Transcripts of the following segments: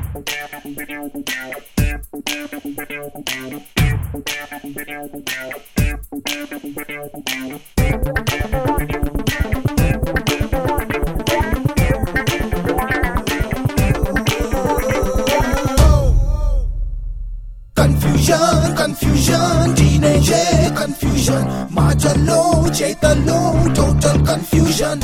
Confusion, teenager confusion, Majallo, Chaitalo, total confusion.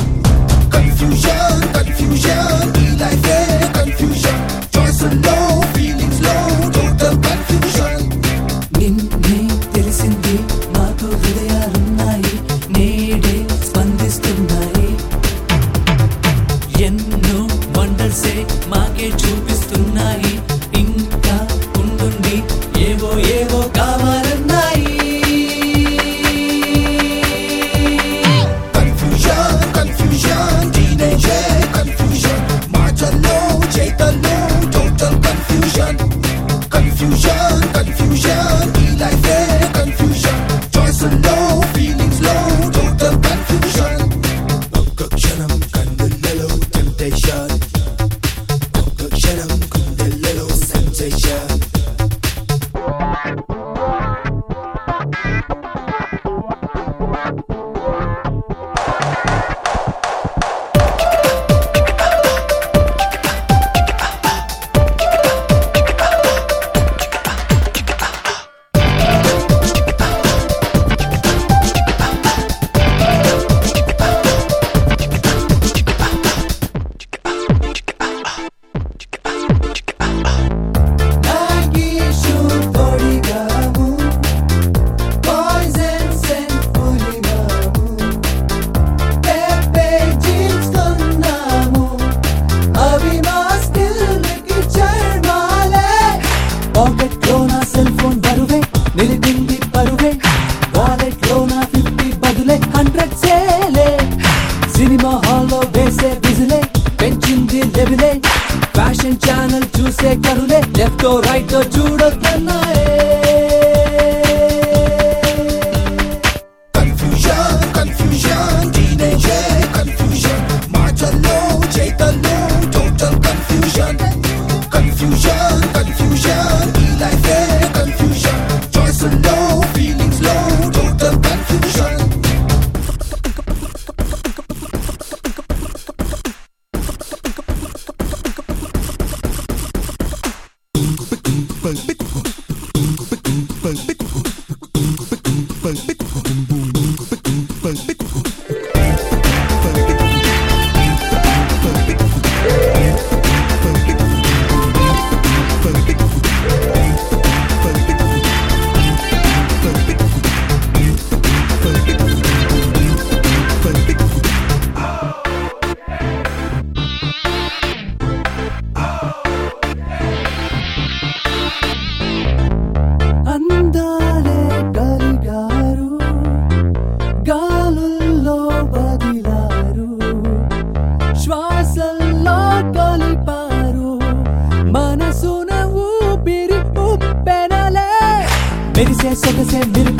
Confusion, life confusion, choice low, feelings low, total confusion. నిన్నే తెలిసింది మాకు హృదయాలున్నాయి, నేడే స్పందిస్తున్నాయి. ఎన్నో వండర్సే మాకే చూపిస్తున్నాయి, ఇంకా ఉండుండి ఏవో ఏవో కావాలన్నాయి. Confusion, teenager confusion, Majallo, Chaitalo, total confusion. Confusion, life confusion, choice low, feelings low, total confusion. Kshanam kandelalo temptation, kshanam kandelalo sensation. నిలిపింది పరువే, వాలెట్ లోన 50 బదులే 100 సేలే. సినిమా హాల్లో వేసే విజిలే పెంచింది లెవెలే, ఫ్యాషన్ ఛానల్ చూసే కరులే లెఫ్ట్ రైట్ చూడొద్దన్నాయే. Confusion, teenager confusion, Majallo, Chaitalo, total confusion. Confusion, life confusion, choice low, feelings low, total confusion. అందాలే కలిగారు, గాలుల్లో బదిలారు, శ్వాసల్లో కలిపారు, మనసున ఊపిరి ఉప్పెనలే. మెరిసే సొగసే